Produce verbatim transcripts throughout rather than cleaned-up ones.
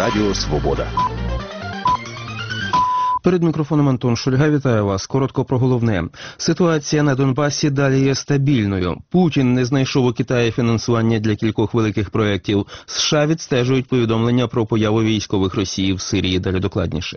Радіо Свобода. Перед мікрофоном Антон Шульга, вітаю вас. Коротко про головне. Ситуація на Донбасі далі є стабільною. Путін не знайшов у Китаї фінансування для кількох великих проєктів. США відстежують повідомлення про появу військових Росії в Сирії. Далі докладніше.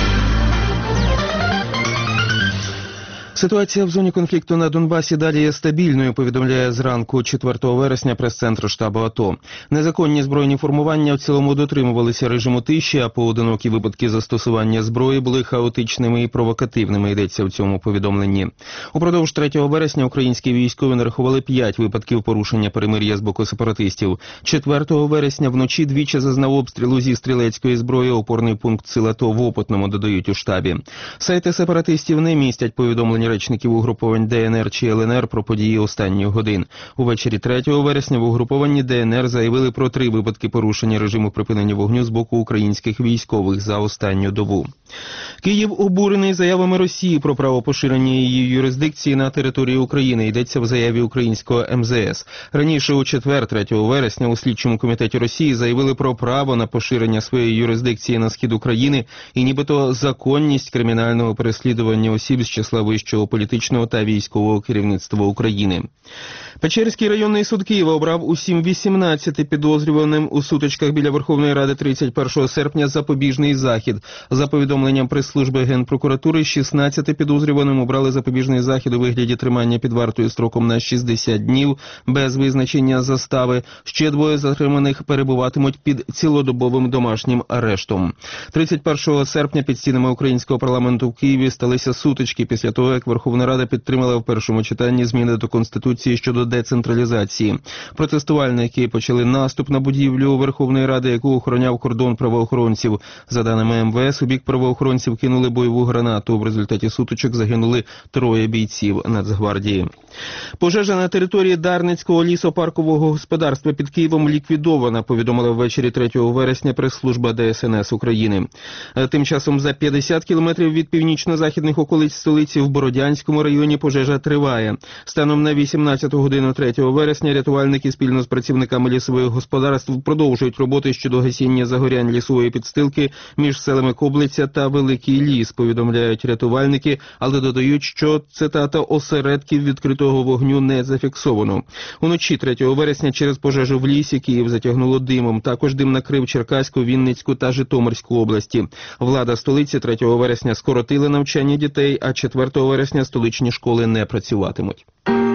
Ситуація в зоні конфлікту на Донбасі далі є стабільною, повідомляє зранку четвертого вересня прес-центр штабу АТО. Незаконні збройні формування в цілому дотримувалися режиму тиші, а поодинокі випадки застосування зброї були хаотичними і провокативними, йдеться в цьому повідомленні. Упродовж третього вересня українські військові нарахували п'ять випадків порушення перемир'я з боку сепаратистів. четвертого вересня вночі двічі зазнав обстрілу зі стрілецької зброї опорний пункт сил АТО в Опитному, додають у штабі. Сайти сепаратистів не містять повідомлення речників угруповань ДНР чи ЛНР про події останніх годин. Увечері третього вересня в угрупованні ДНР заявили про три випадки порушення режиму припинення вогню з боку українських військових за останню добу. Київ обурений заявами Росії про право поширення її юрисдикції на території України, йдеться в заяві українського ем зе ес. Раніше у четвер, третього вересня, у слідчому комітеті Росії заявили про право на поширення своєї юрисдикції на схід України і нібито законність кримінального переслідування осіб з числа вищого політичного та військового керівництва України. Печерський районний суд Києва обрав усім вісімнадцяти підозрюваним у сутичках біля Верховної Ради тридцять першого серпня запобіжний захід. За повідомленням прес-служби Генпрокуратури, шістнадцяти підозрюваним обрали запобіжний захід у вигляді тримання під вартою строком на шістдесят днів без визначення застави. Ще двоє затриманих перебуватимуть під цілодобовим домашнім арештом. тридцять першого серпня під стінами українського парламенту в Києві сталися сутички після того, як Верховна Рада підтримала в першому читанні зміни до Конституції щодо децентралізації. Протестувальники почали наступ на будівлю Верховної Ради, яку охороняв кордон правоохоронців. За даними ем ве ес, у бік правоохоронців кинули бойову гранату. В результаті сутичок загинули троє бійців Нацгвардії. Пожежа на території Дарницького лісопаркового господарства під Києвом ліквідована, повідомила ввечері третього вересня прес-служба де ес ен ес України. Тим часом за п'ятдесят кілометрів від північно-західних околиць столиці в Бородянському районі пожежа триває. Станом на вісімнадцяту годину третього вересня рятувальники спільно з працівниками лісових господарств продовжують роботи щодо гасіння загорянь лісової підстилки між селами Коблиця та Великий Ліс, повідомляють рятувальники, але додають, що, цитата, осередків відкритого вогню не зафіксовано. Уночі третього вересня через пожежу в лісі Київ затягнуло димом. Також дим накрив Черкаську, Вінницьку та Житомирську області. Влада столиці третього вересня скоротила навчання дітей, а четвертого вересня столичні школи не працюватимуть.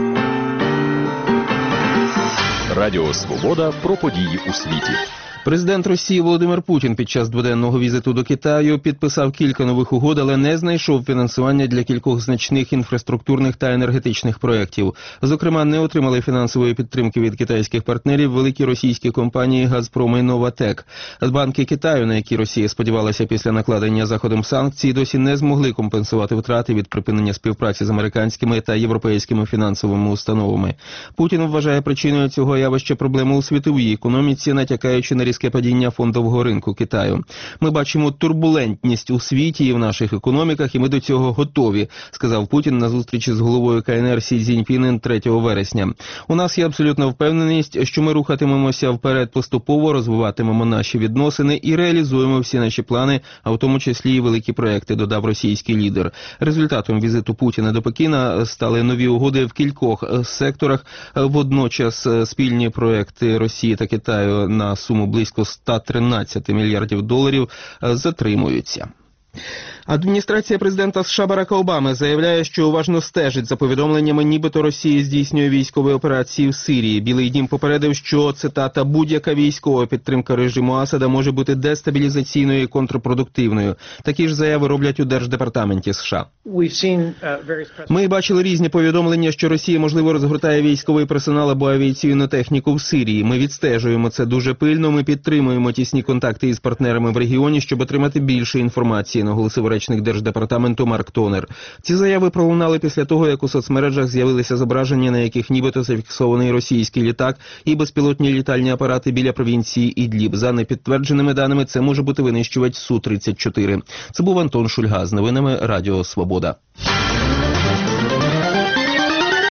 Радіо Свобода про події у світі. Президент Росії Володимир Путін під час дводенного візиту до Китаю підписав кілька нових угод, але не знайшов фінансування для кількох значних інфраструктурних та енергетичних проєктів. Зокрема, не отримали фінансової підтримки від китайських партнерів великі російські компанії «Газпром» і «Новатек». Банки Китаю, на які Росія сподівалася після накладення Заходом санкцій, досі не змогли компенсувати втрати від припинення співпраці з американськими та європейськими фінансовими установами. Путін вважає причиною цього явища проблему у світовій економіці, натякаючи на різке падіння фондового ринку Китаю. Ми бачимо турбулентність у світі і в наших економіках, і ми до цього готові, сказав Путін на зустрічі з головою ка ен ер Сі Цзіньпінем третього вересня. У нас є абсолютна впевненість, що ми рухатимемося вперед поступово, розвиватимемо наші відносини і реалізуємо всі наші плани, а в тому числі і великі проекти, додав російський лідер. Результатом візиту Путіна до Пекіна стали нові угоди в кількох секторах, водночас спільні проекти Росії та Китаю на суму близько сто тринадцять мільярдів доларів затримуються. Адміністрація президента США Барака Обами заявляє, що уважно стежить за повідомленнями, нібито Росія здійснює військові операції в Сирії. Білий дім попередив, що, цитата, будь-яка військова підтримка режиму Асада може бути дестабілізаційною і контрпродуктивною. Такі ж заяви роблять у Держдепартаменті США. Ми бачили різні повідомлення, що Росія, можливо, розгортає військовий персонал або авіаційну техніку в Сирії. Ми відстежуємо це дуже пильно, ми підтримуємо тісні контакти із партнерами в регіоні, щоб отримати більше інформації, наголосив речник Держдепартаменту Марк Тонер. Ці заяви пролунали після того, як у соцмережах з'явилися зображення, на яких нібито зафіксований російський літак і безпілотні літальні апарати біля провінції Ідліб. За непідтвердженими даними, це може бути винищувач Су тридцять чотири. Це був Антон Шульга з новинами Радіо Свобода.